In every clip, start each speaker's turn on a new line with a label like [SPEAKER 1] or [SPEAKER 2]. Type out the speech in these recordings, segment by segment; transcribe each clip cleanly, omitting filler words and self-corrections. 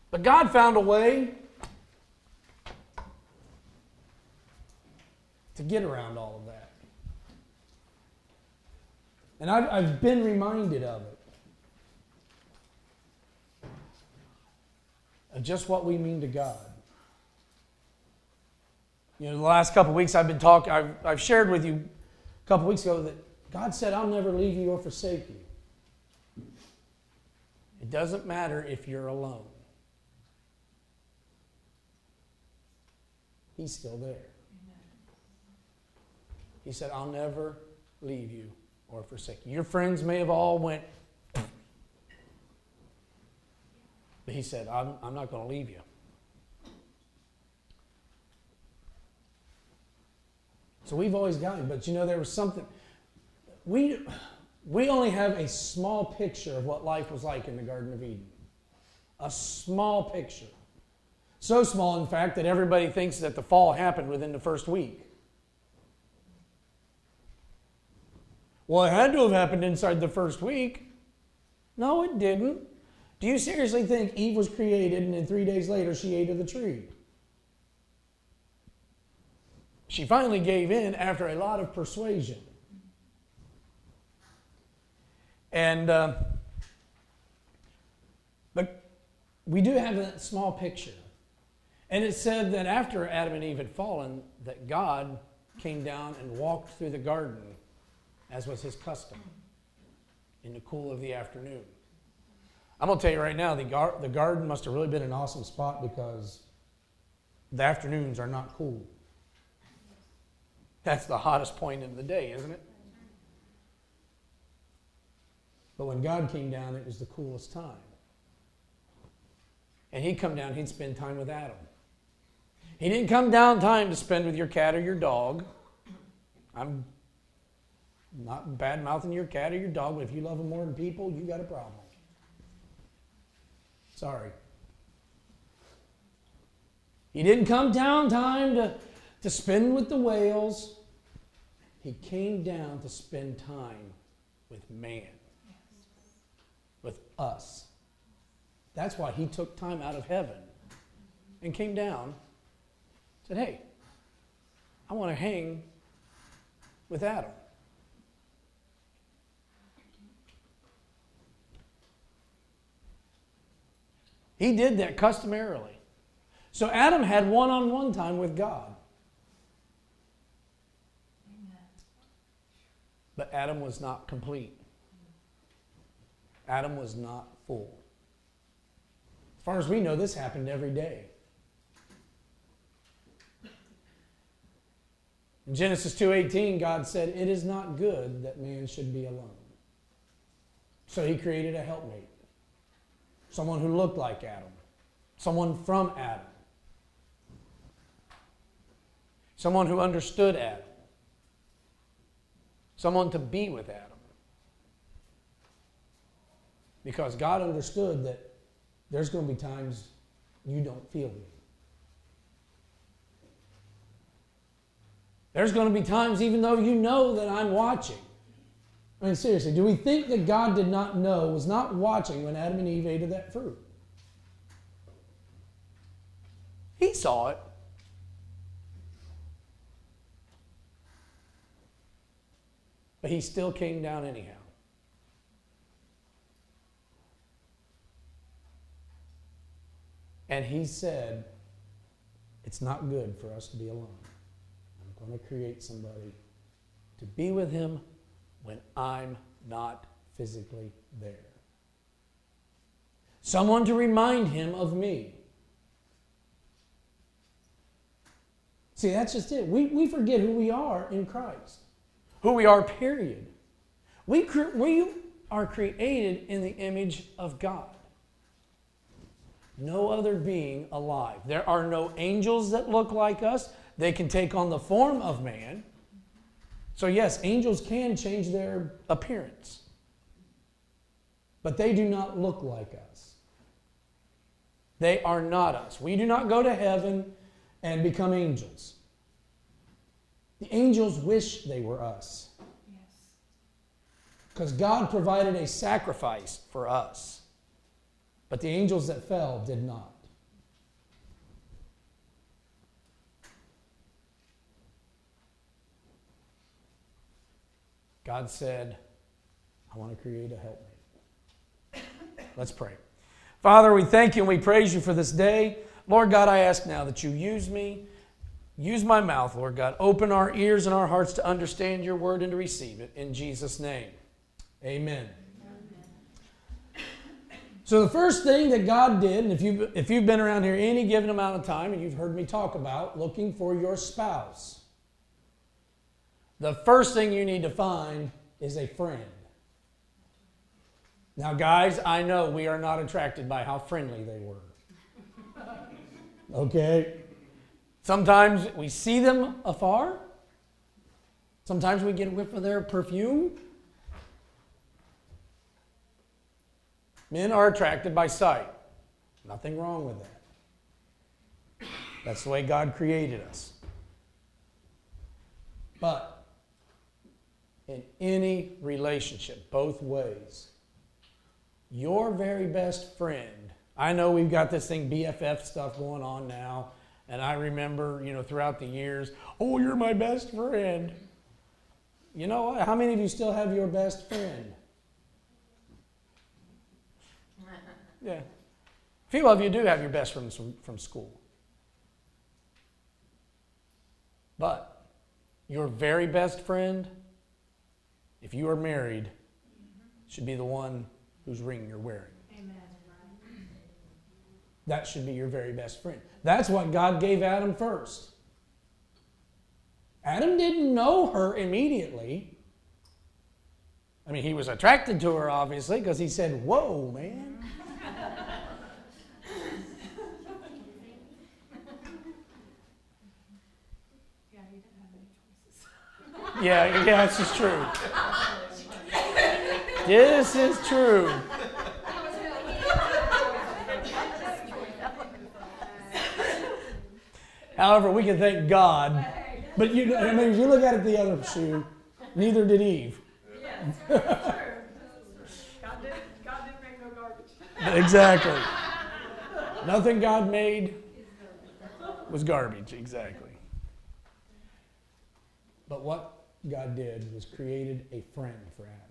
[SPEAKER 1] But God found a way to get around all of that. And I've been reminded of it. Of just what we mean to God. You know, the last couple of weeks I've been talking, I've shared with you a couple of weeks ago that God said, I'll never leave you or forsake you. It doesn't matter if you're alone. He's still there. He said, I'll never leave you or forsake you. Your friends may have all went, but he said, I'm not going to leave you. So we've always got him. But you know, there was something, we only have a small picture of what life was like in the Garden of Eden. A small picture. So small, in fact, that everybody thinks that the fall happened within the first week. Well, it had to have happened inside the first week. No, it didn't. Do you seriously think Eve was created and then 3 days later she ate of the tree? She finally gave in after a lot of persuasion. And but we do have that small picture. And it said that after Adam and Eve had fallen, that God came down and walked through the garden, as was his custom, in the cool of the afternoon. I'm going to tell you right now, the garden must have really been an awesome spot because the afternoons are not cool. That's the hottest point of the day, isn't it? But when God came down, it was the coolest time. And he'd come down, he'd spend time with Adam. He didn't come down time to spend with your cat or your dog. I'm not bad-mouthing your cat or your dog, but if you love them more than people, you got a problem. Sorry. He didn't come down time to spend with the whales. He came down to spend time with man. With us. That's why he took time out of heaven and came down, said, hey, I want to hang with Adam. He did that customarily. So Adam had one-on-one time with God. But Adam was not complete. Adam was not full. As far as we know, this happened every day. In Genesis 2:18, God said, it is not good that man should be alone. So he created a helpmate. Someone who looked like Adam. Someone from Adam. Someone who understood Adam. Someone to be with Adam. Because God understood that there's going to be times you don't feel me. There's going to be times even though you know that I'm watching. I mean, seriously, do we think that God did not know, was not watching when Adam and Eve ate of that fruit? He saw it. But he still came down anyhow. And he said, it's not good for us to be alone. I'm going to create somebody to be with him when I'm not physically there. Someone to remind him of me. See, that's just it. We forget who we are in Christ. Who we are, period. We are created in the image of God. No other being alive. There are no angels that look like us. They can take on the form of man. So yes, angels can change their appearance. But they do not look like us. They are not us. We do not go to heaven and become angels. The angels wish they were us. Because God provided a sacrifice for us. But the angels that fell did not. God said, I want to create a helpmate. Let's pray. Father, we thank you and we praise you for this day. Lord God, I ask now that you use me. Use my mouth, Lord God. Open our ears and our hearts to understand your word and to receive it. In Jesus' name, amen. So the first thing that God did, and if you've been around here any given amount of time and you've heard me talk about looking for your spouse, the first thing you need to find is a friend. Now, guys, I know we are not attracted by how friendly they were. Okay? Sometimes we see them afar. Sometimes we get a whiff of their perfume. Men are attracted by sight. Nothing wrong with that. That's the way God created us. But in any relationship, both ways, your very best friend, I know we've got this thing BFF stuff going on now, and I remember, throughout the years, oh, you're my best friend. You know what? How many of you still have your best friend? Yeah. A few of you do have your best friends from school. But your very best friend, if you are married, should be the one whose ring you're wearing. Amen. That should be your very best friend. That's what God gave Adam first. Adam didn't know her immediately. I mean, he was attracted to her, obviously, because he said, whoa, man. Yeah, this is true. This is true. However, we can thank God. But if you look at it the other shoe, neither did Eve.
[SPEAKER 2] Yeah, true. God didn't make no garbage.
[SPEAKER 1] Exactly. Nothing God made was garbage, exactly. But what God did was created a friend for Adam.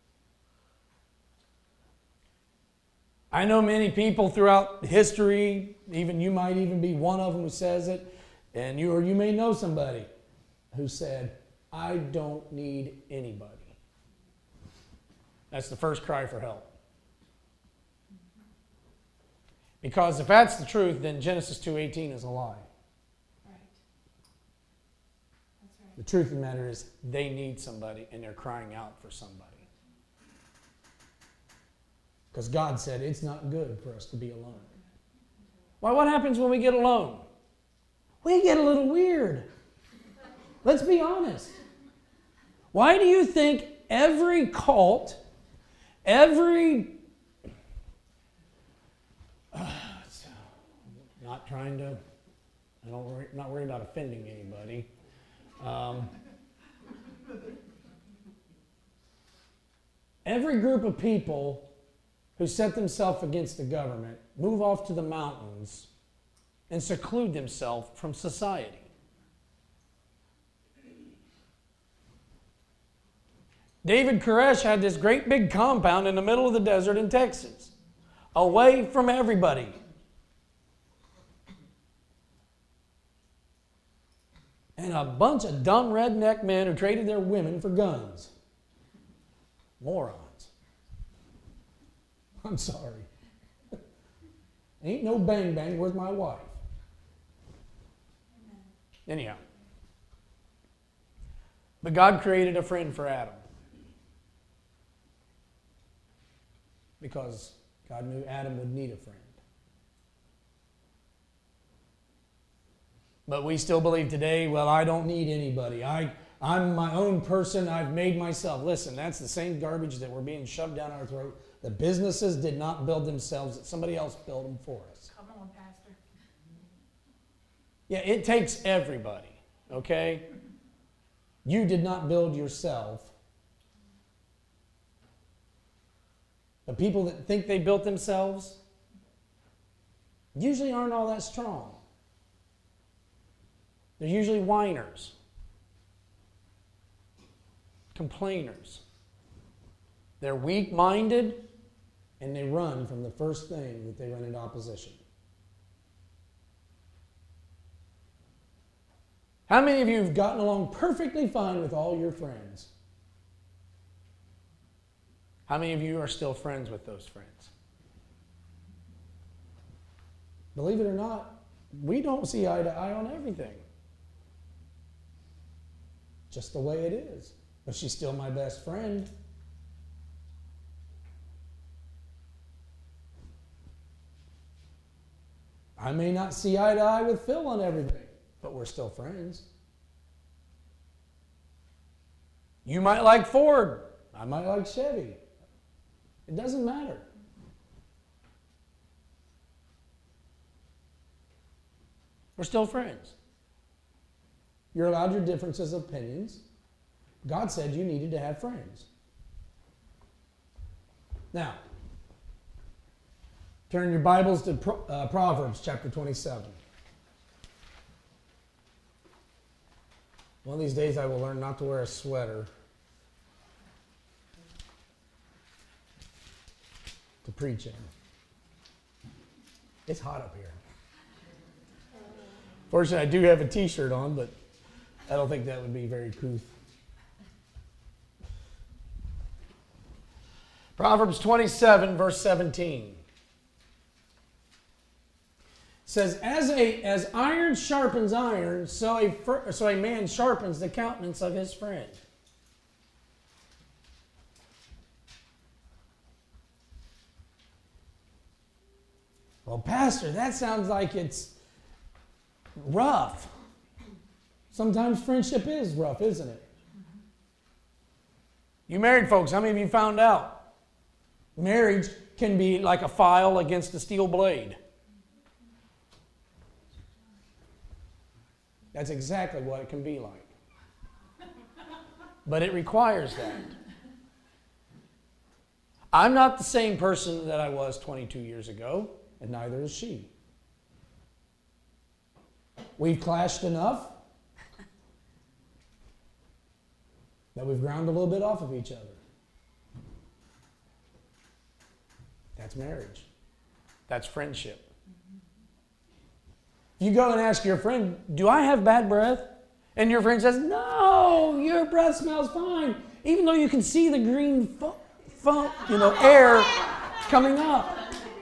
[SPEAKER 1] I know many people throughout history, even you might even be one of them who says it, and you may know somebody who said, I don't need anybody. That's the first cry for help. Because if that's the truth, then Genesis 2:18 is a lie.
[SPEAKER 2] Right. That's right.
[SPEAKER 1] The truth of the matter is they need somebody and they're crying out for somebody. Because God said it's not good for us to be alone. Why, what happens when we get alone? We get a little weird. Let's be honest. Why do you think every cult, not worried about offending anybody. Every group of people who set themselves against the government move off to the mountains and seclude themselves from society. David Koresh had this great big compound in the middle of the desert in Texas, away from everybody. And a bunch of dumb redneck men who traded their women for guns. Morons. I'm sorry. Ain't no bang bang, where's my wife? Anyhow. But God created a friend for Adam. Because God knew Adam would need a friend. But we still believe today, well, I don't need anybody. I'm my own person. I've made myself. Listen, that's the same garbage that we're being shoved down our throat. The businesses did not build themselves. Somebody else built them for us.
[SPEAKER 2] Come on, Pastor.
[SPEAKER 1] Yeah, it takes everybody, okay? You did not build yourself. The people that think they built themselves usually aren't all that strong. They're usually whiners. complainers. They're weak-minded, and they run from the first thing that they run into opposition. How many of you have gotten along perfectly fine with all your friends? How many of you are still friends with those friends? Believe it or not, we don't see eye to eye on everything. Just the way it is. But she's still my best friend. I may not see eye to eye with Phil on everything, but we're still friends. You might like Ford. I might like Chevy. It doesn't matter. We're still friends. You're allowed your differences of opinions. God said you needed to have friends. Now, turn your Bibles to Proverbs chapter 27. One of these days I will learn not to wear a sweater to preach in. It's hot up here. Fortunately, I do have a t-shirt on, but I don't think that would be very couth. Proverbs 27, verse 17. Says, as iron sharpens iron, so a man sharpens the countenance of his friend. Well, Pastor, that sounds like it's rough. Sometimes friendship is rough, isn't it? You married folks, how many of you found out? Marriage can be like a file against a steel blade. That's exactly what it can be like. But it requires that. I'm not the same person that I was 22 years ago, and neither is she. We've clashed enough that we've ground a little bit off of each other. That's marriage. That's friendship. You go and ask your friend, do I have bad breath? And your friend says, no, your breath smells fine. Even though you can see the green air coming up.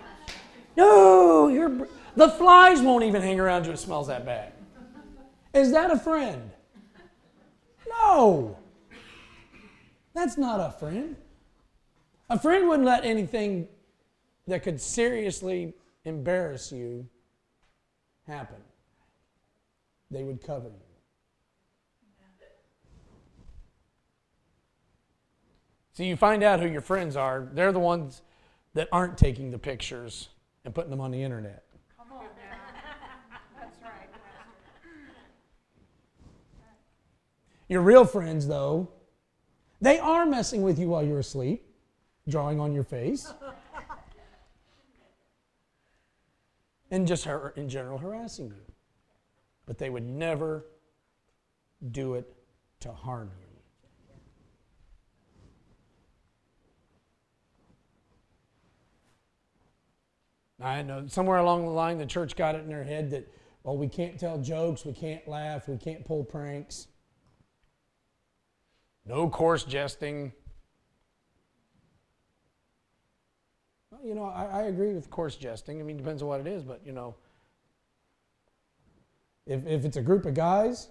[SPEAKER 1] No, the flies won't even hang around you. It smells that bad. Is that a friend? No. That's not a friend. A friend wouldn't let anything that could seriously embarrass you happen. They would cover you. So you find out who your friends are. They're the ones that aren't taking the pictures and putting them on the internet.
[SPEAKER 2] Come on now. That's right, Pastor.
[SPEAKER 1] Your real friends, though, they are messing with you while you're asleep, drawing on your face, and just in general harassing you. But they would never do it to harm you. I know somewhere along the line the church got it in their head that, well, we can't tell jokes, we can't laugh, we can't pull pranks. No coarse jesting. Well, I agree with coarse jesting. I mean, it depends on what it is, but, if it's a group of guys,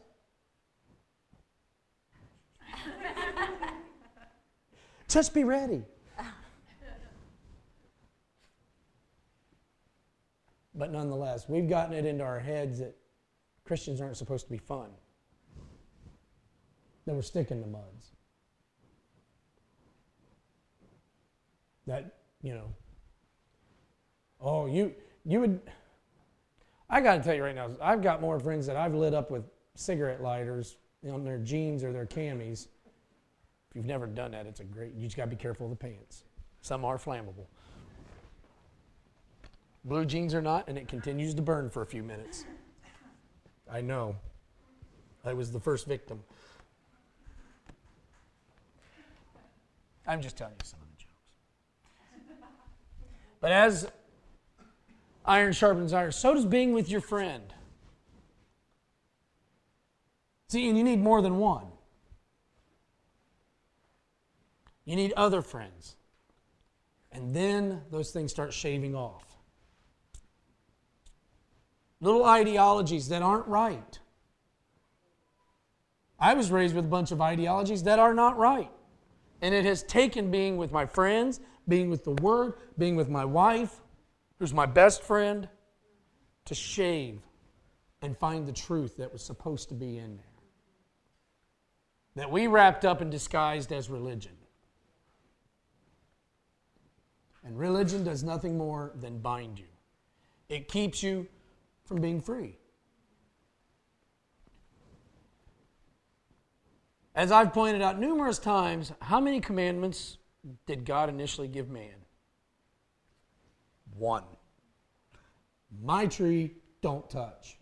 [SPEAKER 1] just be ready. But nonetheless, we've gotten it into our heads that Christians aren't supposed to be fun. That we're sticking to muds. That, you would, I got to tell you right now, I've got more friends that I've lit up with cigarette lighters on their jeans or their camis. If you've never done that, you just got to be careful of the pants. Some are flammable. Blue jeans or not, and it continues to burn for a few minutes. I know. I was the first victim. I'm just telling you some of the jokes. But as iron sharpens iron, so does being with your friend. See, and you need more than one. You need other friends. And then those things start shaving off. Little ideologies that aren't right. I was raised with a bunch of ideologies that are not right. And it has taken being with my friends, being with the Word, being with my wife, who's my best friend, to shave and find the truth that was supposed to be in there. That we wrapped up and disguised as religion. And religion does nothing more than bind you. It keeps you from being free. As I've pointed out numerous times, how many commandments did God initially give man? 1. My tree, don't touch.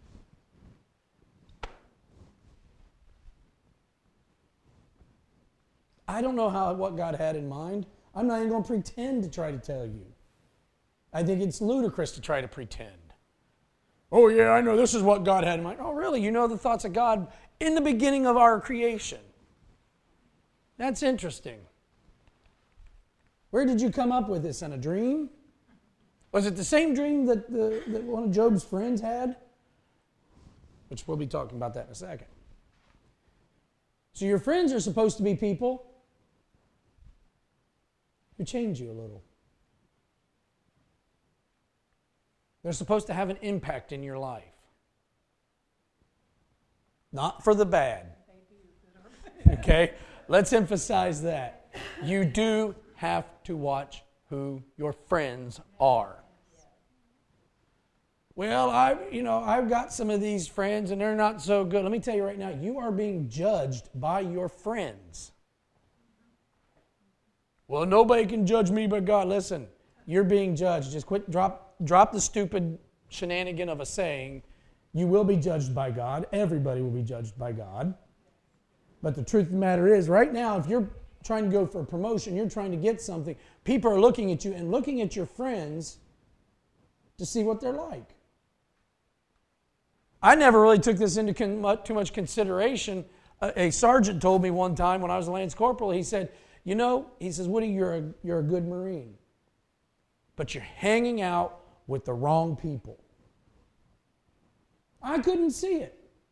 [SPEAKER 1] I don't know what God had in mind. I'm not even going to pretend to try to tell you. I think it's ludicrous to try to pretend. Oh yeah, I know this is what God had in mind. Oh really? You know the thoughts of God in the beginning of our creation. That's interesting. Where did you come up with this? In a dream? Was it the same dream that one of Job's friends had? Which we'll be talking about that in a second. So your friends are supposed to be people who change you a little. They're supposed to have an impact in your life. Not for the bad. Okay? Let's emphasize that. You do have to watch who your friends are. Well, I've got some of these friends and they're not so good. Let me tell you right now, you are being judged by your friends. Well, nobody can judge me but God. Listen, you're being judged. Just drop the stupid shenanigan of a saying. You will be judged by God. Everybody will be judged by God. But the truth of the matter is, right now, if you're trying to go for a promotion, you're trying to get something, people are looking at you and looking at your friends to see what they're like. I never really took this into too much consideration. A sergeant told me one time when I was a Lance Corporal, he said, he says, Woody, you're a good Marine, but you're hanging out with the wrong people. I couldn't see it.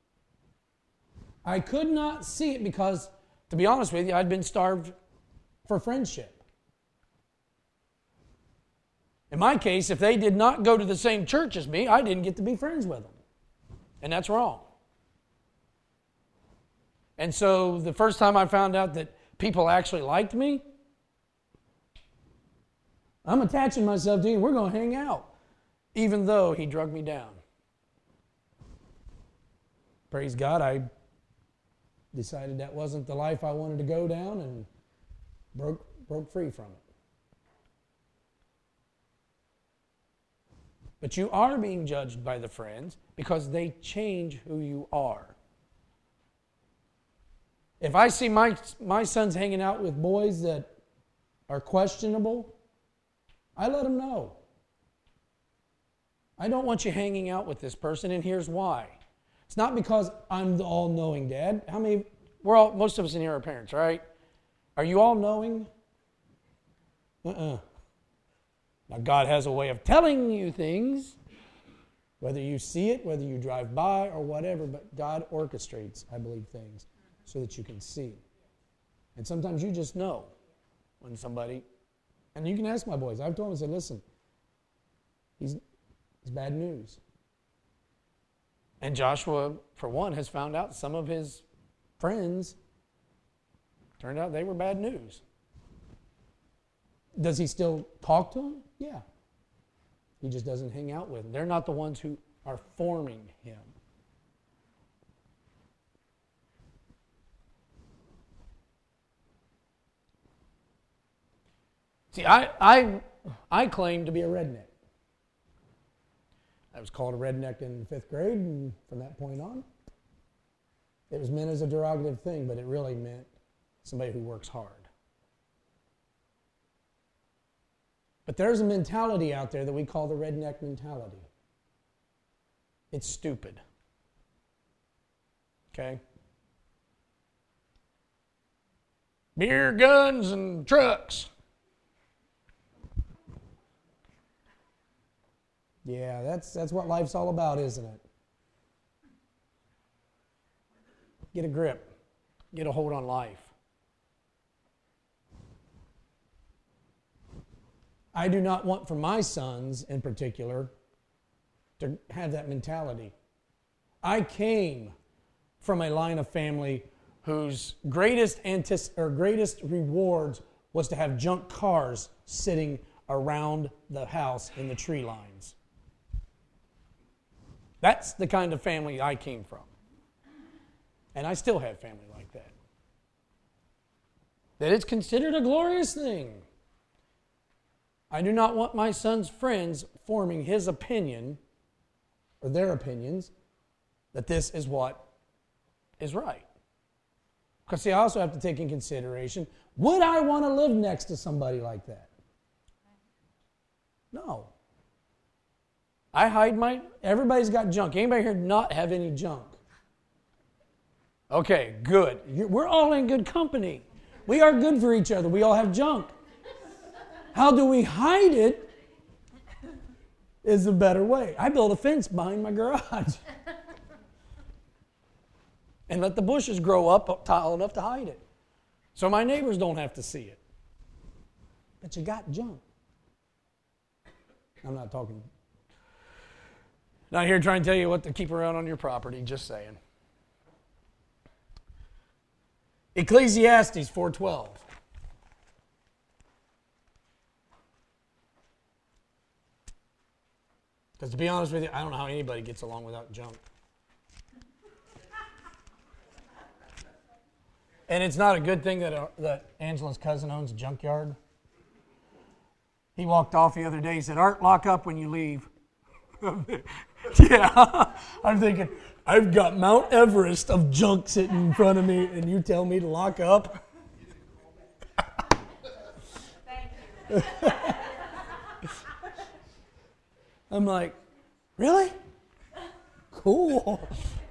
[SPEAKER 1] I could not see it because, to be honest with you, I'd been starved for friendship. In my case, if they did not go to the same church as me, I didn't get to be friends with them. And that's wrong. And so the first time I found out that people actually liked me, I'm attaching myself to you. We're going to hang out, even though he drug me down. Praise God, I decided that wasn't the life I wanted to go down and broke free from it. But you are being judged by the friends because they change who you are. If I see my sons hanging out with boys that are questionable, I let them know. I don't want you hanging out with this person, and here's why. It's not because I'm the all-knowing dad. Most of us in here are parents, right? Are you all-knowing? Now, God has a way of telling you things, whether you see it, whether you drive by, or whatever, but God orchestrates, I believe, things so that you can see. And sometimes you just know when somebody, and you can ask my boys. I've told them, I said, listen, he's bad news. And Joshua, for one, has found out some of his friends, turned out they were bad news. Does he still talk to them? Yeah. He just doesn't hang out with them. They're not the ones who are forming him. See, I claim to be a redneck. I was called a redneck in 5th grade, and from that point on, it was meant as a derogative thing, but it really meant somebody who works hard. But there's a mentality out there that we call the redneck mentality. It's stupid. Okay? Beer, guns, and trucks. Yeah, that's what life's all about, isn't it? Get a grip. Get a hold on life. I do not want for my sons in particular to have that mentality. I came from a line of family whose greatest rewards was to have junk cars sitting around the house in the tree lines. That's the kind of family I came from. And I still have family like that. That it's considered a glorious thing. I do not want my son's friends forming his opinion, or their opinions, that this is what is right. Because see, I also have to take in consideration, would I want to live next to somebody like that? No. I hide everybody's got junk. Anybody here not have any junk? Okay, good. We're all in good company. We are good for each other. We all have junk. How do we hide it is a better way. I built a fence behind my garage. And let the bushes grow up tall enough to hide it. So my neighbors don't have to see it. But you got junk. I'm not here trying to tell you what to keep around on your property, just saying. Ecclesiastes 4:12. Because to be honest with you, I don't know how anybody gets along without junk. And it's not a good thing that Angela's cousin owns a junkyard. He walked off the other day. He said, "Art, lock up when you leave." Yeah, I'm thinking, I've got Mount Everest of junk sitting in front of me, and you tell me to lock up?
[SPEAKER 2] Thank you.
[SPEAKER 1] I'm like, really? Cool.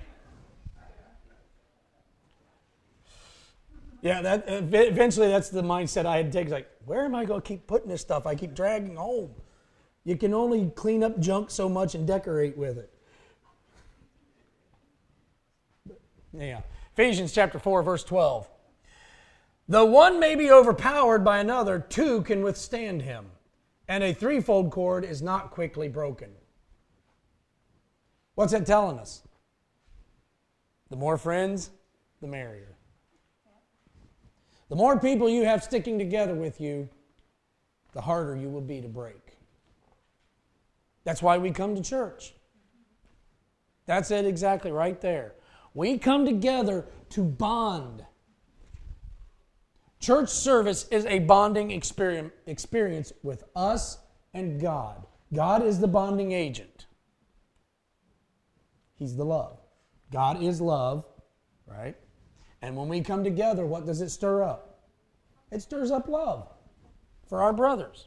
[SPEAKER 1] Yeah, eventually that's the mindset I had to take. It's like, where am I going to keep putting this stuff? I keep dragging home. You can only clean up junk so much and decorate with it. Yeah. Ephesians chapter 4, verse 12. Though one may be overpowered by another, two can withstand him. And a threefold cord is not quickly broken. What's that telling us? The more friends, the merrier. The more people you have sticking together with you, the harder you will be to break. That's why we come to church. That's it exactly right there. We come together to bond. Church service is a bonding experience with us and God. God is the bonding agent. He's the love. God is love, right? And when we come together, what does it stir up? It stirs up love for our brothers.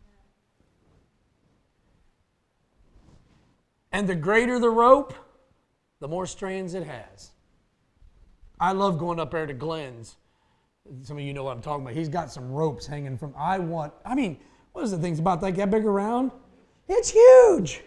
[SPEAKER 1] And the greater the rope, the more strands it has. I love going up there to Glenn's. Some of you know what I'm talking about. He's got some ropes hanging from, what is the things about that big around? It's huge.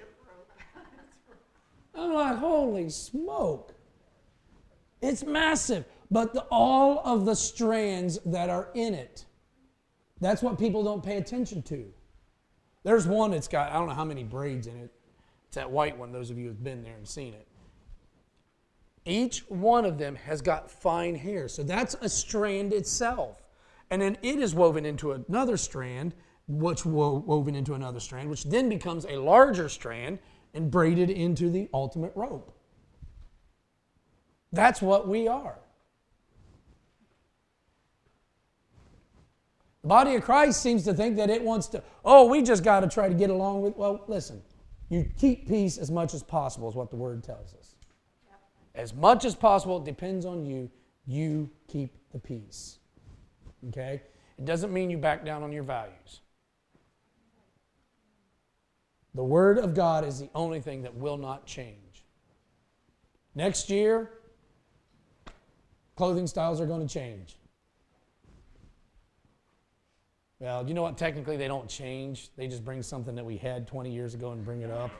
[SPEAKER 1] I'm like, holy smoke. It's massive. But all of the strands that are in it, that's what people don't pay attention to. There's one that's got, I don't know how many braids in it. It's that white one, those of you who have been there and seen it. Each one of them has got fine hair. So that's a strand itself. And then it is woven into another strand, which woven into another strand, which then becomes a larger strand and braided into the ultimate rope. That's what we are. The body of Christ seems to think that it wants to, we just got to try to get along with, well, listen, you keep peace as much as possible is what the Word tells us. As much as possible, it depends on you. You keep the peace. Okay? It doesn't mean you back down on your values. The Word of God is the only thing that will not change. Next year, clothing styles are going to change. Well, you know what? Technically, they don't change. They just bring something that we had 20 years ago and bring it up.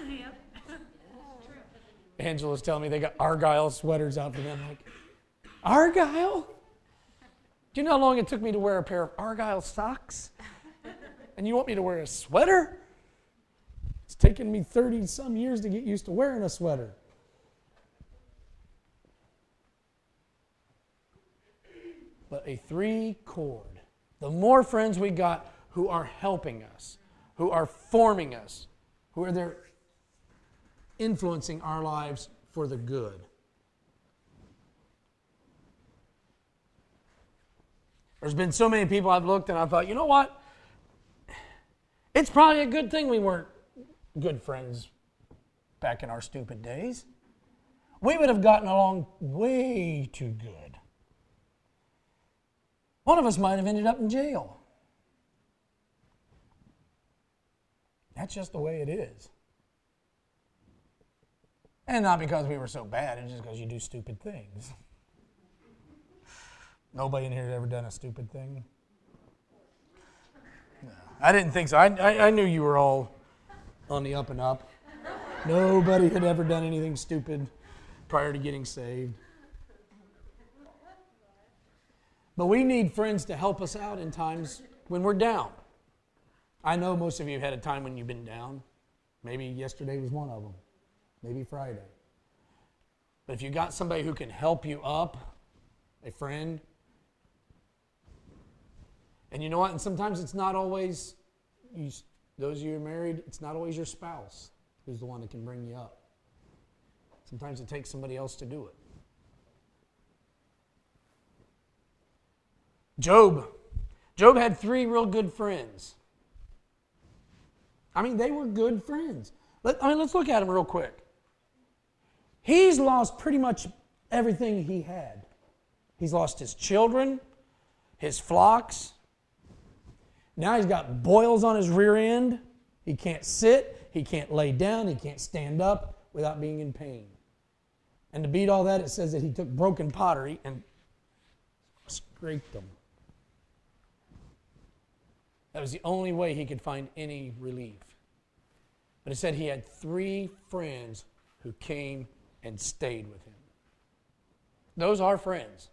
[SPEAKER 1] Angela's telling me they got Argyle sweaters out for them. I'm like, Argyle? Do you know how long it took me to wear a pair of Argyle socks? And you want me to wear a sweater? It's taken me 30-some years to get used to wearing a sweater. But a 3-chord. The more friends we got who are helping us, who are forming us, who are there influencing our lives for the good. There's been so many people I've looked and I thought, you know what? It's probably a good thing we weren't good friends back in our stupid days. We would have gotten along way too good. One of us might have ended up in jail. That's just the way it is. And not because we were so bad, it's just because you do stupid things. Nobody in here has ever done a stupid thing? No, I didn't think so. I knew you were all on the up and up. Nobody had ever done anything stupid prior to getting saved. But we need friends to help us out in times when we're down. I know most of you had a time when you've been down. Maybe yesterday was one of them. Maybe Friday. But if you got somebody who can help you up, a friend, and you know what? And sometimes it's not always, those of you who are married, it's not always your spouse who's the one that can bring you up. Sometimes it takes somebody else to do it. Job had 3 real good friends. I mean, they were good friends. Let's look at them real quick. He's lost pretty much everything he had. He's lost his children, his flocks. Now he's got boils on his rear end. He can't sit, he can't lay down, he can't stand up without being in pain. And to beat all that, it says that he took broken pottery and scraped them. That was the only way he could find any relief. But it said he had 3 friends who came and stayed with him. Those are friends.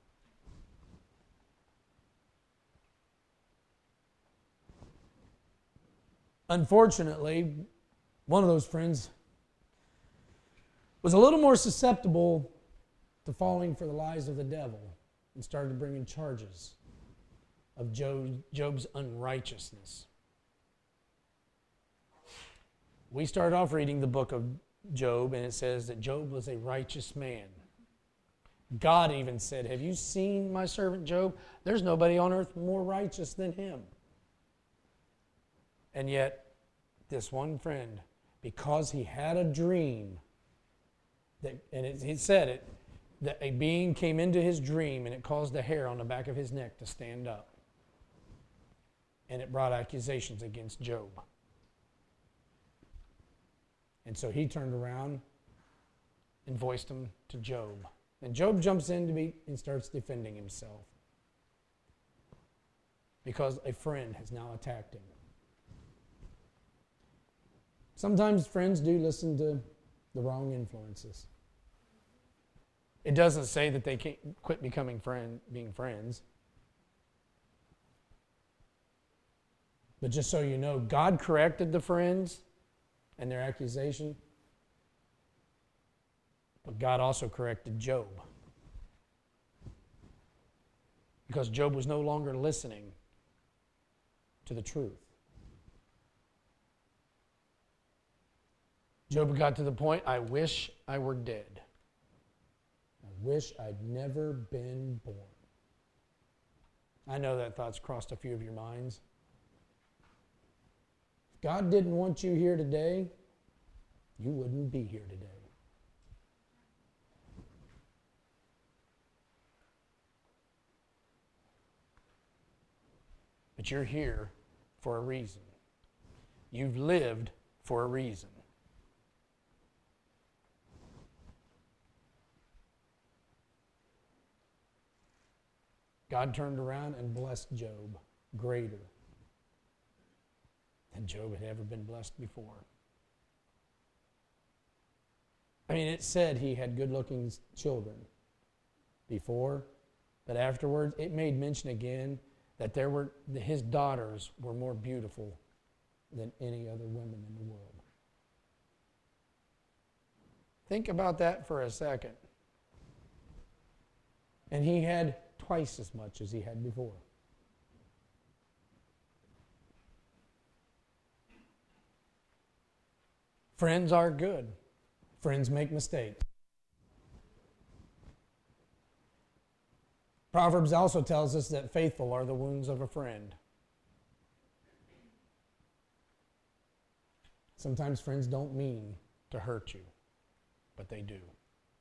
[SPEAKER 1] Unfortunately, one of those friends was a little more susceptible to falling for the lies of the devil and started bringing charges of Job's unrighteousness. We started off reading the book of Job, and it says that Job was a righteous man. God even said, have you seen my servant Job? There's nobody on earth more righteous than him. And yet, this one friend, because he had a dream, he said it, that a being came into his dream and it caused the hair on the back of his neck to stand up. And it brought accusations against Job. And so he turned around and voiced them to Job. And Job jumps in and starts defending himself. Because a friend has now attacked him. Sometimes friends do listen to the wrong influences. It doesn't say that they can't quit being friends. But just so you know, God corrected the friends and their accusation. But God also corrected Job. Because Job was no longer listening to the truth. Job got to the point, I wish I were dead. I wish I'd never been born. I know that thought's crossed a few of your minds. If God didn't want you here today, you wouldn't be here today. But you're here for a reason. You've lived for a reason. God turned around and blessed Job greater than Job had ever been blessed before. I mean, it said he had good-looking children before, but afterwards it made mention again that his daughters were more beautiful than any other women in the world. Think about that for a second. And he had twice as much as he had before. Friends are good. Friends make mistakes. Proverbs also tells us that faithful are the wounds of a friend. Sometimes friends don't mean to hurt you, but they do.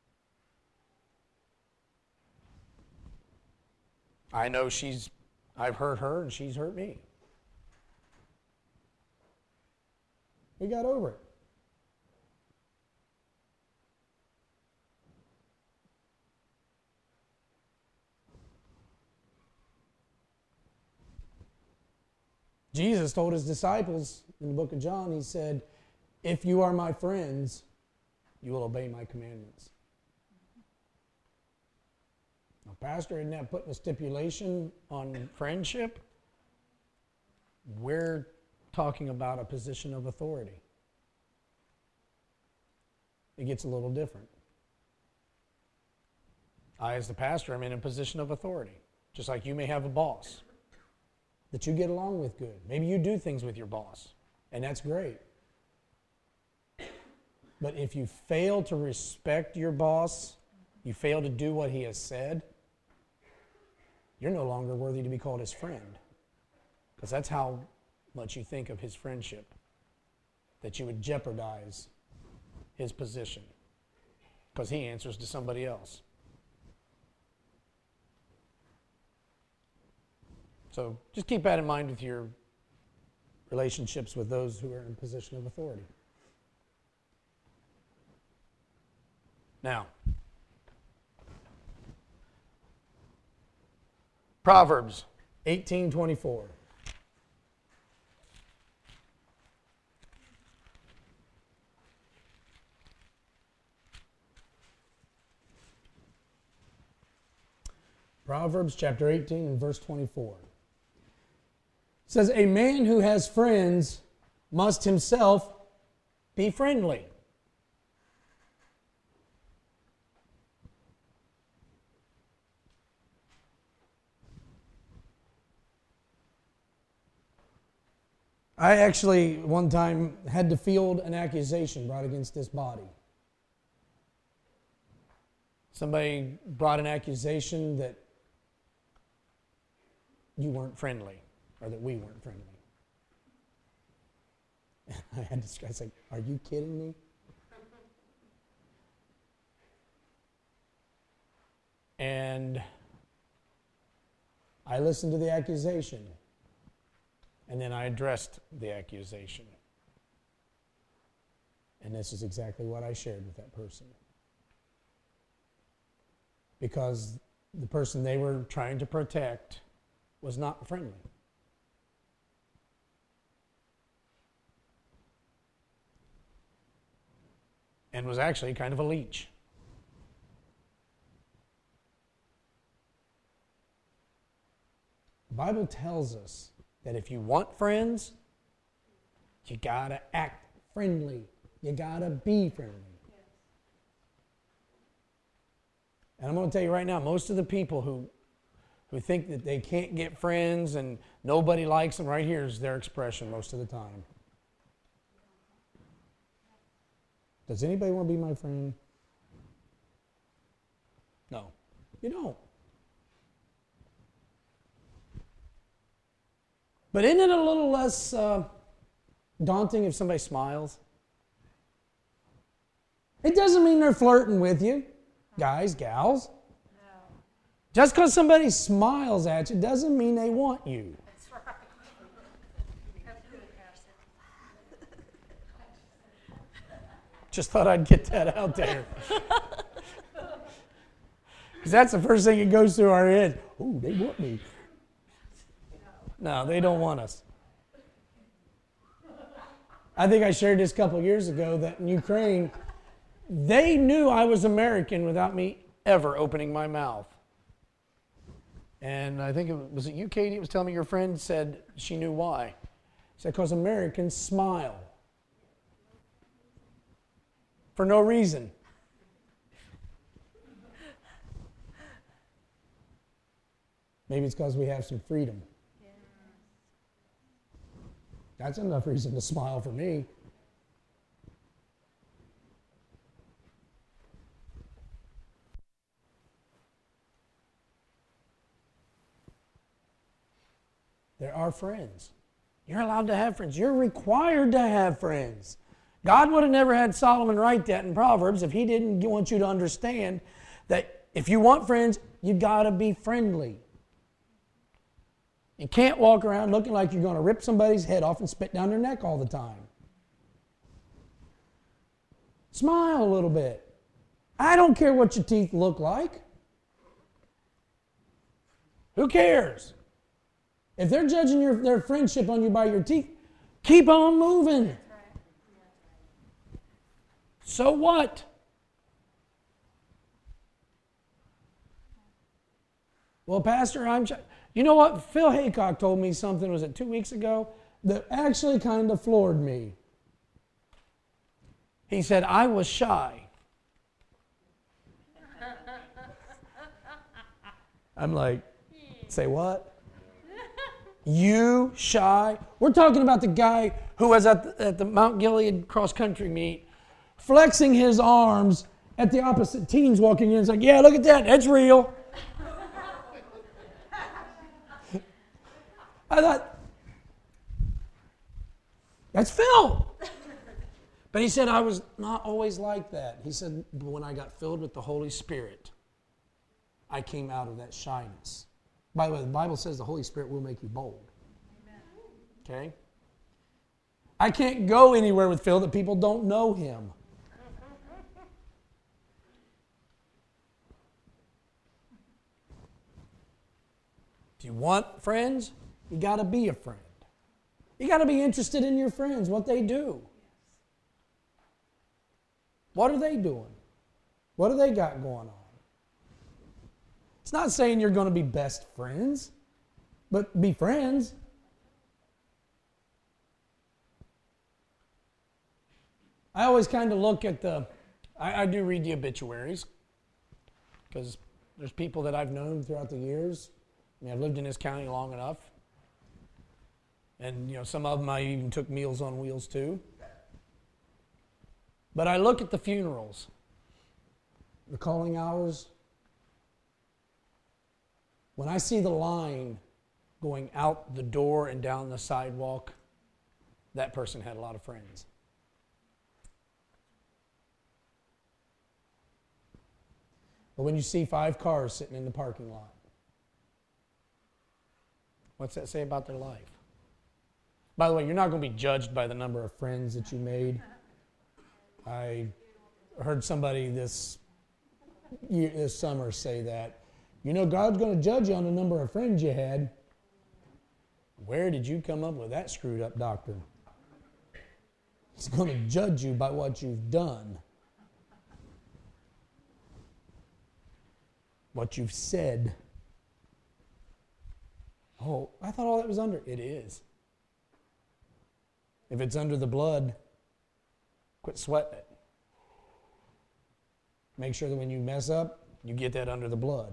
[SPEAKER 1] I know I've hurt her and she's hurt me. We got over it. Jesus told his disciples in the book of John, he said, if you are my friends, you will obey my commandments. Now, Pastor, isn't that putting a stipulation on friendship? We're talking about a position of authority. It gets a little different. I, as the pastor, am in a position of authority, just like you may have a boss that you get along with good. Maybe you do things with your boss, and that's great. But if you fail to respect your boss, you fail to do what he has said, you're no longer worthy to be called his friend. Because that's how much you think of his friendship, that you would jeopardize his position because he answers to somebody else. So just keep that in mind with your relationships with those who are in a position of authority. Now, Proverbs 18:24. Proverbs chapter 18 and verse 24. It says, a man who has friends must himself be friendly. I actually, one time, had to field an accusation brought against this body. Somebody brought an accusation that you weren't friendly, or that we weren't friendly. I said, are you kidding me? And I listened to the accusation. And then I addressed the accusation. And this is exactly what I shared with that person. Because the person they were trying to protect was not friendly. And was actually kind of a leech. The Bible tells us that if you want friends, you gotta act friendly. You gotta be friendly. Yes. And I'm going to tell you right now, most of the people who think that they can't get friends and nobody likes them, right here is their expression most of the time. Does anybody want to be my friend? No, you don't. But isn't it a little less daunting if somebody smiles? It doesn't mean they're flirting with you, guys, gals. No. Just because somebody smiles at you doesn't mean they want you.
[SPEAKER 2] That's right. That's good, Pastor.
[SPEAKER 1] Just thought I'd get that out there. Because that's the first thing that goes through our head. Oh, they want me. No, they don't want us. I think I shared this a couple of years ago that in Ukraine, they knew I was American without me ever opening my mouth. And I think was it you, Katie, was telling me your friend said she knew why. She said, because Americans smile. For no reason. Maybe it's because we have some freedom. That's enough reason to smile for me. There are friends. You're allowed to have friends. You're required to have friends. God would have never had Solomon write that in Proverbs if he didn't want you to understand that if you want friends, you got to be friendly. You can't walk around looking like you're going to rip somebody's head off and spit down their neck all the time. Smile a little bit. I don't care what your teeth look like. Who cares? If they're judging their friendship on you by your teeth, keep on moving. So what? Well, Pastor, you know what? Phil Haycock told me something, was it 2 weeks ago, that actually kind of floored me. He said, I was shy. I'm like, say what? You shy? We're talking about the guy who was at the Mount Gilead cross-country meet, flexing his arms at the opposite teams walking in. It's like, yeah, look at that. That's real. I thought, that's Phil. But he said, I was not always like that. He said, but when I got filled with the Holy Spirit, I came out of that shyness. By the way, the Bible says the Holy Spirit will make you bold. Okay? I can't go anywhere with Phil that people don't know him. If you want friends, you got to be a friend. You got to be interested in your friends, what they do. What are they doing? What do they got going on? It's not saying you're going to be best friends, but be friends. I always kind of look at I do read the obituaries because there's people that I've known throughout the years. I mean, I've lived in this county long enough. And, some of them I even took Meals on Wheels to. But I look at the funerals, the calling hours. When I see the line going out the door and down the sidewalk, that person had a lot of friends. But when you see 5 cars sitting in the parking lot, what's that say about their life? By the way, you're not going to be judged by the number of friends that you made. I heard somebody this summer say that. God's going to judge you on the number of friends you had. Where did you come up with that screwed up doctrine? He's going to judge you by what you've done. What you've said. Oh, I thought all that was under. It is. If it's under the blood, quit sweating it. Make sure that when you mess up, you get that under the blood.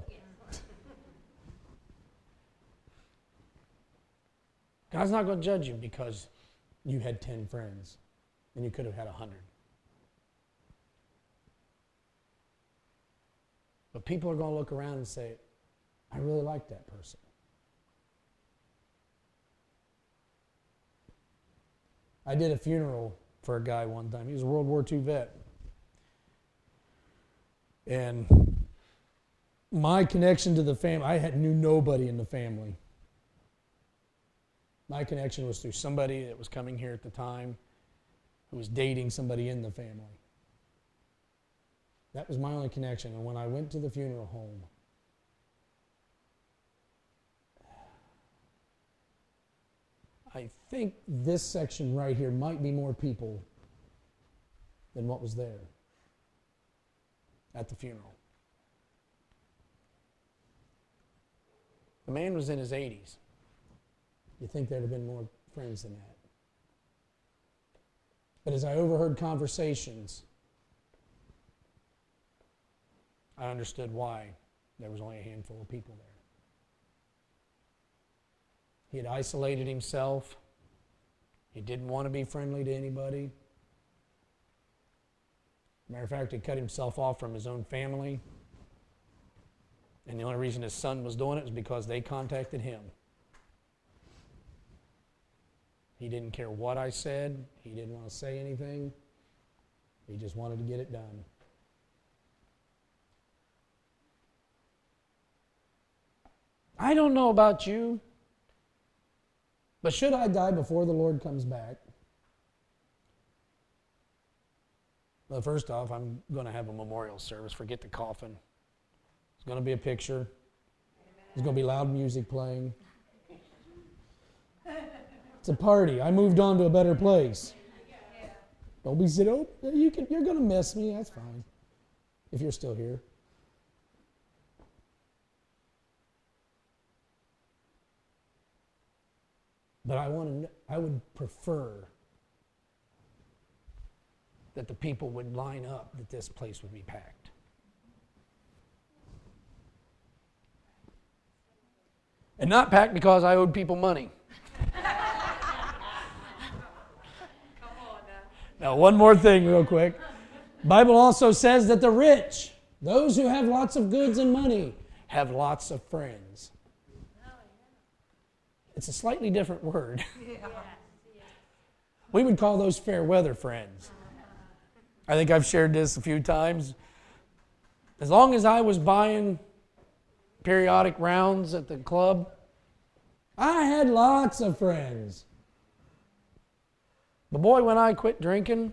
[SPEAKER 1] God's not going to judge you because you had 10 friends and you could have had 100. But people are going to look around and say, I really like that person. I did a funeral for a guy one time. He was a World War II vet. And my connection to the family, I knew nobody in the family. My connection was through somebody that was coming here at the time who was dating somebody in the family. That was my only connection. And when I went to the funeral home, I think this section right here might be more people than what was there at the funeral. The man was in his 80s. You'd think there'd have been more friends than that. But as I overheard conversations, I understood why there was only a handful of people there. He had isolated himself. He didn't want to be friendly to anybody. Matter of fact, he cut himself off from his own family. And the only reason his son was doing it was because they contacted him. He didn't care what I said. He didn't want to say anything. He just wanted to get it done. I don't know about you, but should I die before the Lord comes back? Well, first off, I'm going to have a memorial service. Forget the coffin. There's going to be a picture. There's going to be loud music playing. It's a party. I moved on to a better place. Don't be saying, oh, you're going to miss me. That's fine. If you're still here. But I would prefer that the people would line up, that this place would be packed. And not packed because I owed people money. Now, one more thing real quick. The Bible also says that the rich, those who have lots of goods and money, have lots of friends. It's a slightly different word. We would call those fair weather friends. I think I've shared this a few times. As long as I was buying periodic rounds at the club, I had lots of friends. But boy, when I quit drinking,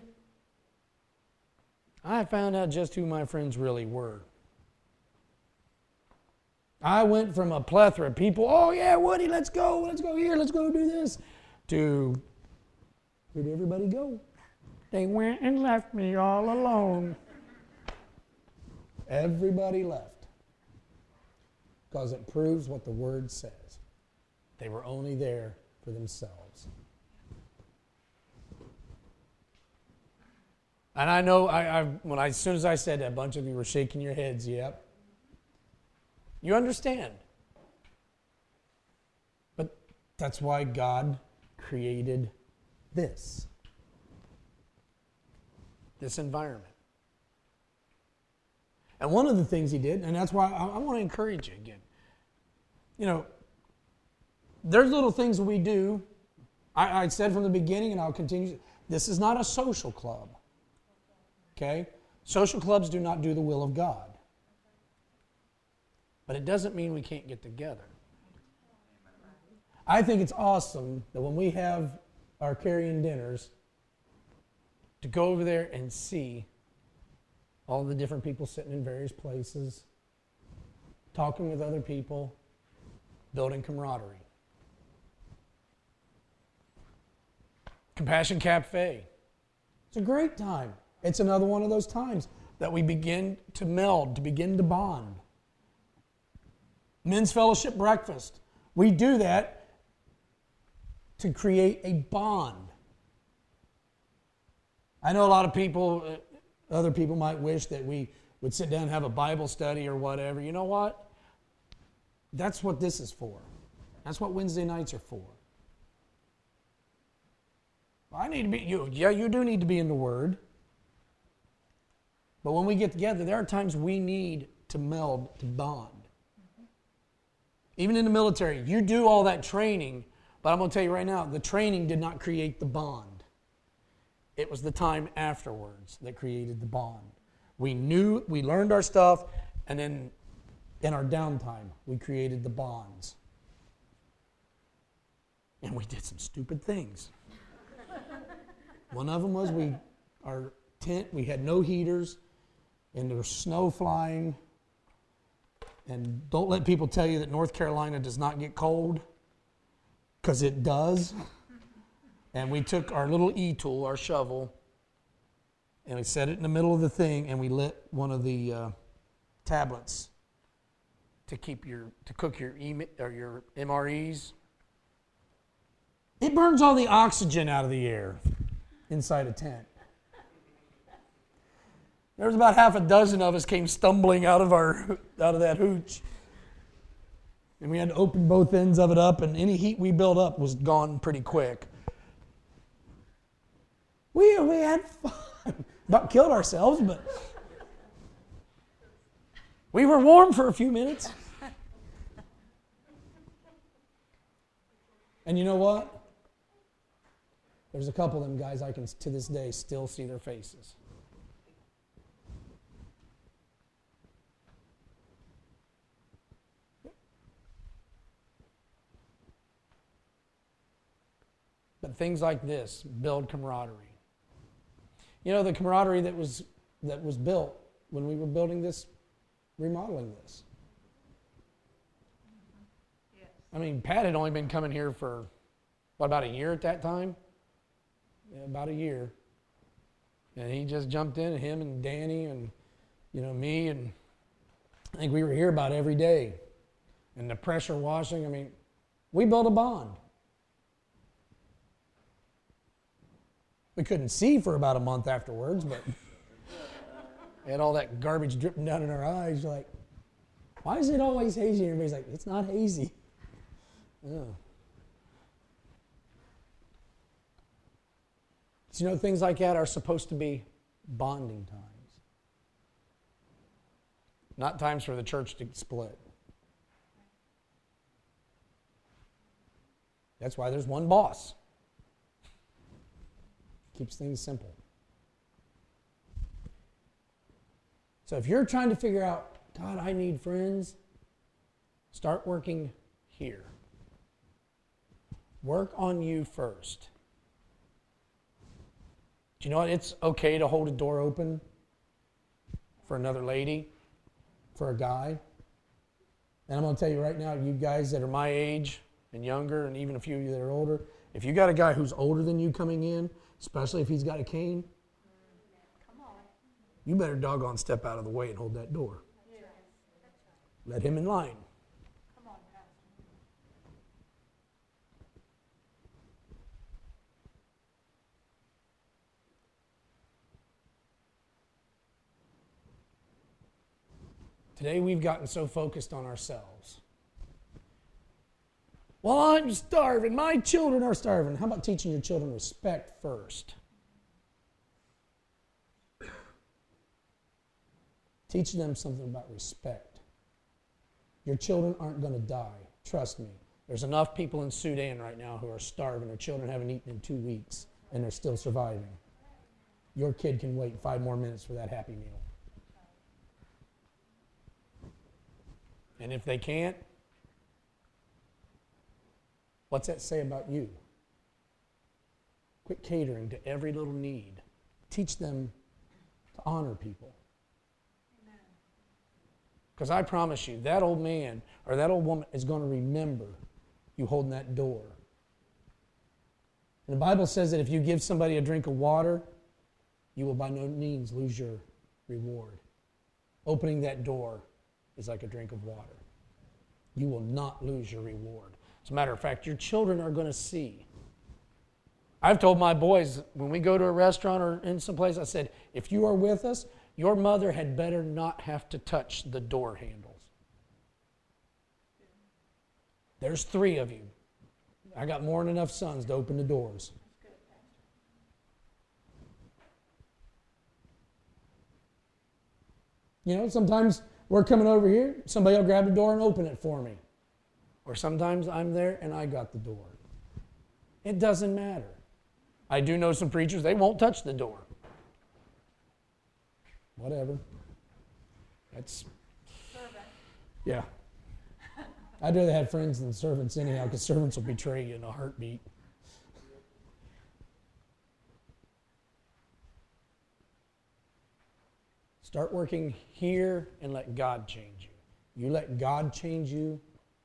[SPEAKER 1] I found out just who my friends really were. I went from a plethora of people, oh yeah, Woody, let's go here, let's go do this, to where'd everybody go? They went and left me all alone. Everybody left. Because it proves what the Word says. They were only there for themselves. And I know, as soon as I said that, a bunch of you were shaking your heads, yep. You understand. But that's why God created this environment. And one of the things He did, and that's why I want to encourage you again. You know, there's little things we do. I said from the beginning, and I'll continue, this is not a social club. Okay? Social clubs do not do the will of God. But it doesn't mean we can't get together. I think it's awesome that when we have our carrying dinners, to go over there and see all the different people sitting in various places, talking with other people, building camaraderie. Compassion Cafe. It's a great time. It's another one of those times that we begin to meld, to begin to bond. Men's Fellowship Breakfast. We do that to create a bond. I know a lot of people, other people might wish that we would sit down and have a Bible study or whatever. You know what? That's what this is for. That's what Wednesday nights are for. I need to be, you do need to be in the Word. But when we get together, there are times we need to meld, to bond. Even in the military, you do all that training, but I'm going to tell you right now, the training did not create the bond. It was the time afterwards that created the bond. We learned our stuff, and then in our downtime, we created the bonds. And we did some stupid things. One of them was our tent, we had no heaters. and there's snow flying. And don't let people tell you that North Carolina does not get cold, because it does. And we took our little e-tool, our shovel, and we set it in the middle of the thing, and we lit one of the tablets to cook your your MREs. It burns all the oxygen out of the air inside a tent. There was about half a dozen of us came stumbling out of that hooch. And we had to open both ends of it up, and any heat we built up was gone pretty quick. We had fun. About killed ourselves, but we were warm for a few minutes. And you know what? There's a couple of them guys I can, to this day, still see their faces. But things like this build camaraderie. You know, the camaraderie that was built when we were building this, remodeling this. Yes. I mean, Pat had only been coming here for, about a year at that time? Yeah, about a year. And he just jumped in, him and Danny and, me, and I think we were here about every day. And the pressure washing, I mean, we built a bond. We couldn't see for about a month afterwards, but we had all that garbage dripping down in our eyes. You're like, why is it always hazy? And everybody's like, it's not hazy. Oh. So, things like that are supposed to be bonding times. Not times for the church to split. That's why there's one boss. Keeps things simple. So if you're trying to figure out, God, I need friends, start working here. Work on you first. Do you know what? It's okay to hold a door open for another lady, for a guy. And I'm going to tell you right now, you guys that are my age and younger, and even a few of you that are older, if you got a guy who's older than you coming in, especially if he's got a cane, you better doggone step out of the way and hold that door. Let him in line. Today we've gotten so focused on ourselves. Well, I'm starving. My children are starving. How about teaching your children respect first? Teach them something about respect. Your children aren't going to die. Trust me. There's enough people in Sudan right now who are starving. Their children haven't eaten in 2 weeks, and they're still surviving. Your kid can wait 5 more minutes for that Happy Meal. And if they can't, what's that say about you? Quit catering to every little need. Teach them to honor people. Because I promise you, that old man or that old woman is going to remember you holding that door. And the Bible says that if you give somebody a drink of water, you will by no means lose your reward. Opening that door is like a drink of water. You will not lose your reward. As a matter of fact, your children are going to see. I've told my boys, when we go to a restaurant or in some place, I said, if you are with us, your mother had better not have to touch the door handles. There's 3 of you. I got more than enough sons to open the doors. Sometimes we're coming over here, somebody will grab the door and open it for me. Or sometimes I'm there and I got the door. It doesn't matter. I do know some preachers, they won't touch the door. Whatever. That's... Servant. Yeah. I'd rather have friends than servants anyhow, because servants will betray you in a heartbeat. Start working here and let God change you. You let God change you.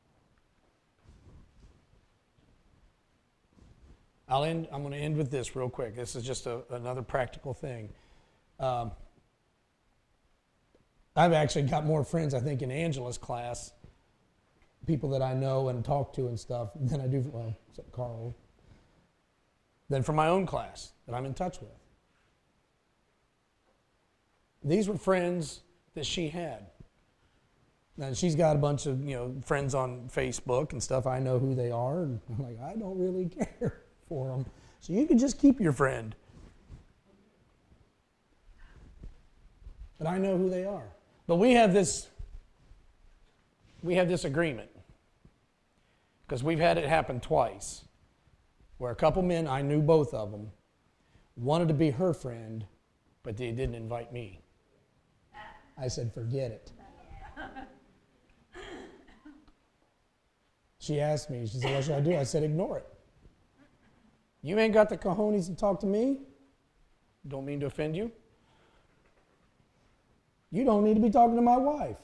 [SPEAKER 1] I'm going to end with this real quick. This is just another practical thing. I've actually got more friends, I think, in Angela's class, people that I know and talk to and stuff, than I do, well, except Carl, than from my own class that I'm in touch with. These were friends that she had. Now, she's got a bunch of, friends on Facebook and stuff. I know who they are, and I'm like, I don't really care for them. So you can just keep your friend. But I know who they are. But we have this agreement, because we've had it happen twice, where a couple men, I knew both of them, wanted to be her friend, but they didn't invite me. I said, forget it. She asked me, she said, what should I do? I said, ignore it. You ain't got the cojones to talk to me. Don't mean to offend you. You don't need to be talking to my wife.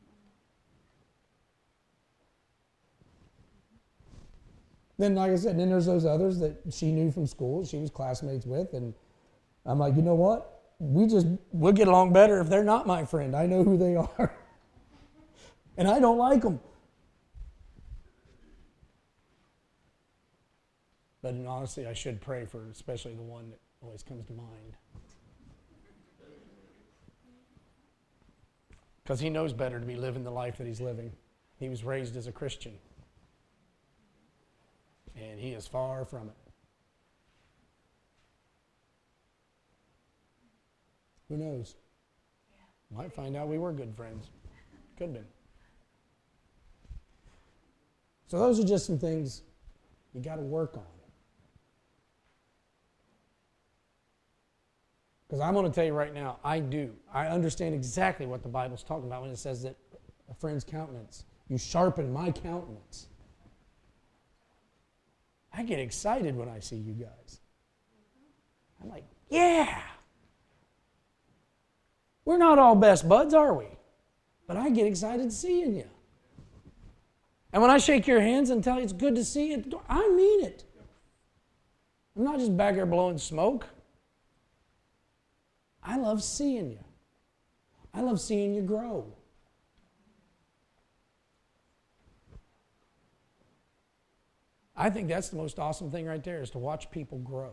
[SPEAKER 1] Then, like I said, then there's those others that she knew from school, she was classmates with, and I'm like, you know what? We'll get along better if they're not my friend. I know who they are. And I don't like them. But honestly, I should pray for especially the one that always comes to mind. Because he knows better to be living the life that he's living. He was raised as a Christian. And he is far from it. Who knows? Might find out we were good friends. Could have been. So those are just some things you got to work on. Because I'm going to tell you right now, I understand exactly what the Bible's talking about when it says that a friend's countenance, you sharpen my countenance. I get excited when I see you guys. I'm like, yeah. We're not all best buds, are we? But I get excited seeing you. And when I shake your hands and tell you it's good to see you, I mean it. I'm not just back here blowing smoke. I love seeing you. I love seeing you grow. I think that's the most awesome thing right there, is to watch people grow.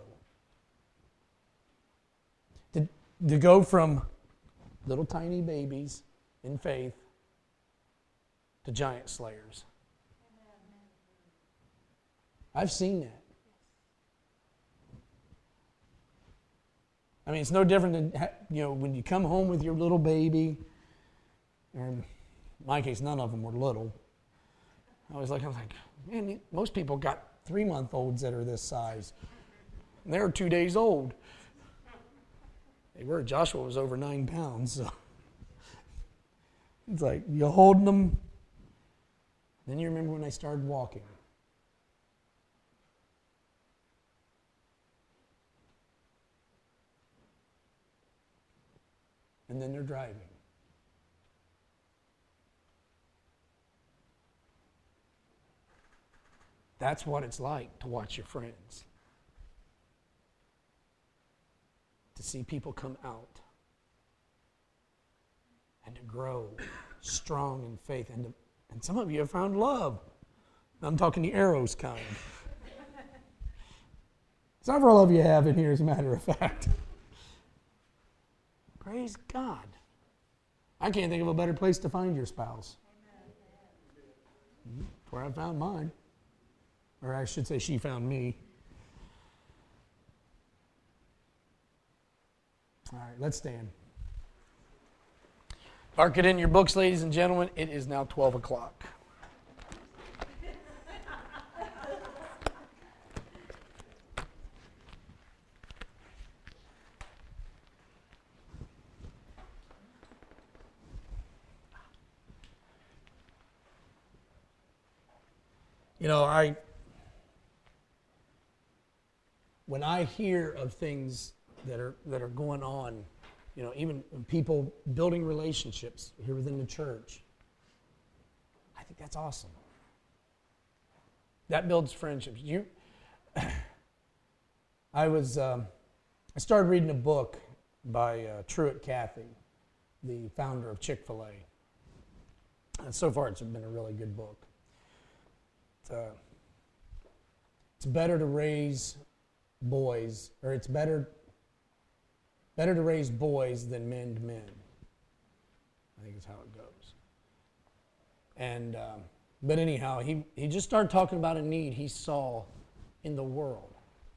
[SPEAKER 1] To go from little tiny babies in faith to giant slayers. I've seen that. I mean, it's no different than, when you come home with your little baby, or in my case, none of them were little. I was like, man, most people got 3-month-olds that are this size. And they're 2 days old. They were. Joshua was over 9 pounds. So it's like, you're holding them. Then you remember when they started walking. And then they're driving. That's what it's like to watch your friends. To see people come out and to grow strong in faith. And some of you have found love. I'm talking the arrows kind. Several of you have in here, as a matter of fact. Praise God. I can't think of a better place to find your spouse. That's where I found mine. Or I should say, she found me. All right, let's stand. Mark it in your books, ladies and gentlemen. It is now 12 o'clock. When I hear of things that are going on even people building relationships here within the church. I think that's awesome. That builds friendships. I started reading a book by Truett Cathy, the founder of Chick-fil-A. And so far, it's been a really good book. It's better to raise boys, or it's better to raise boys than mend men. I think is how it goes. And but anyhow, he just started talking about a need he saw in the world.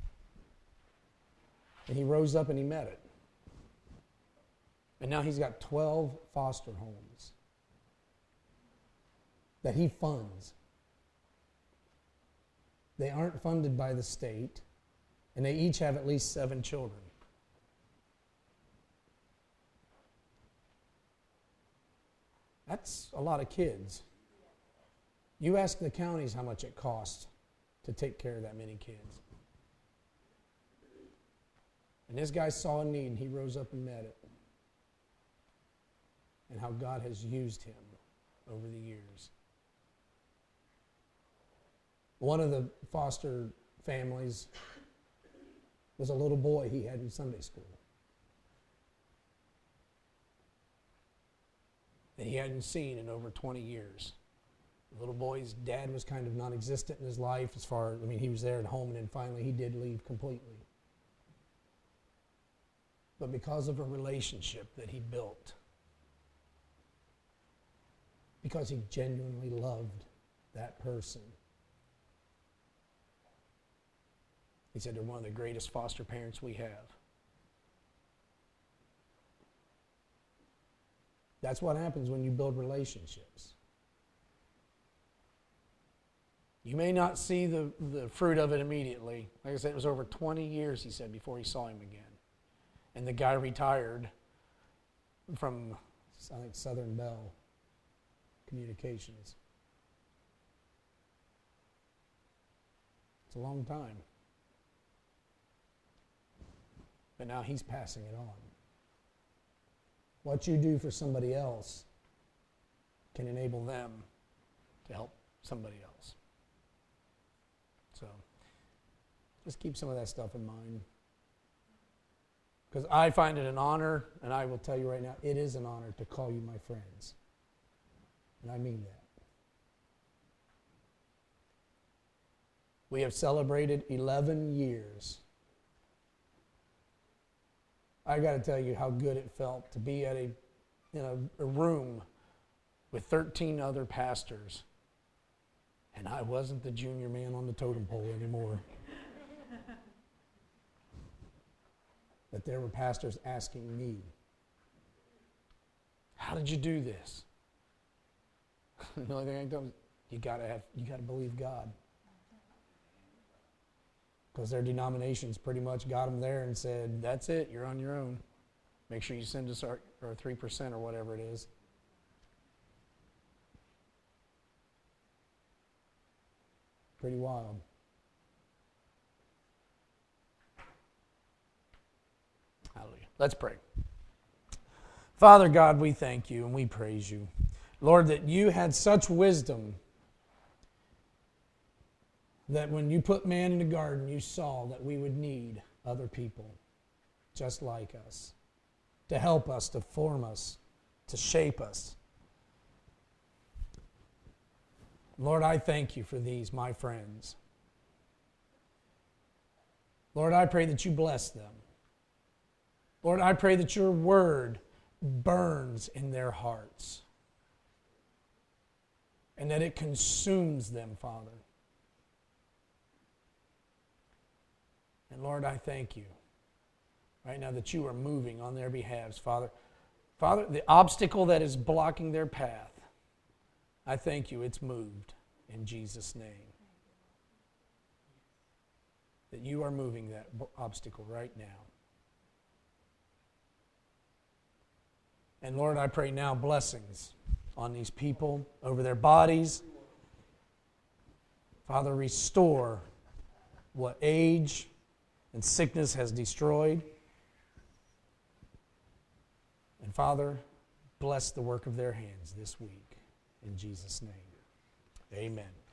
[SPEAKER 1] And he rose up and he met it. And now he's got 12 foster homes that he funds. They aren't funded by the state, and they each have at least 7 children. That's a lot of kids. You ask the counties how much it costs to take care of that many kids. And this guy saw a need, and he rose up and met it. And how God has used him over the years. One of the foster families was a little boy he had in Sunday school that he hadn't seen in over 20 years. The little boy's dad was kind of non-existent in his life he was there at home, and then finally he did leave completely. But because of a relationship that he built, because he genuinely loved that person, he said they're one of the greatest foster parents we have. That's what happens when you build relationships. You may not see the fruit of it immediately. Like I said, it was over 20 years, he said, before he saw him again. And the guy retired from, I think, Southern Bell Communications. It's a long time. But now he's passing it on. What you do for somebody else can enable them to help somebody else. So just keep some of that stuff in mind. Because I find it an honor, and I will tell you right now, it is an honor to call you my friends. And I mean that. We have celebrated 11 years. I got to tell you how good it felt to be in a room with 13 other pastors, and I wasn't the junior man on the totem pole anymore. That there were pastors asking me, "How did you do this?" The only thing I can tell them is, you got to believe God. Because their denominations pretty much got them there and said, "That's it, you're on your own. Make sure you send us our 3% or whatever it is." Pretty wild. Hallelujah. Let's pray. Father God, we thank you and we praise you. Lord, that you had such wisdom that when you put man in the garden, you saw that we would need other people just like us to help us, to form us, to shape us. Lord, I thank you for these, my friends. Lord, I pray that you bless them. Lord, I pray that your word burns in their hearts and that it consumes them, Father. And Lord, I thank you right now that you are moving on their behalves, Father. Father, the obstacle that is blocking their path, I thank you it's moved in Jesus' name. That you are moving that obstacle right now. And Lord, I pray now blessings on these people, over their bodies. Father, restore what age and sickness has destroyed. Father, bless the work of their hands this week. In Jesus' name, amen.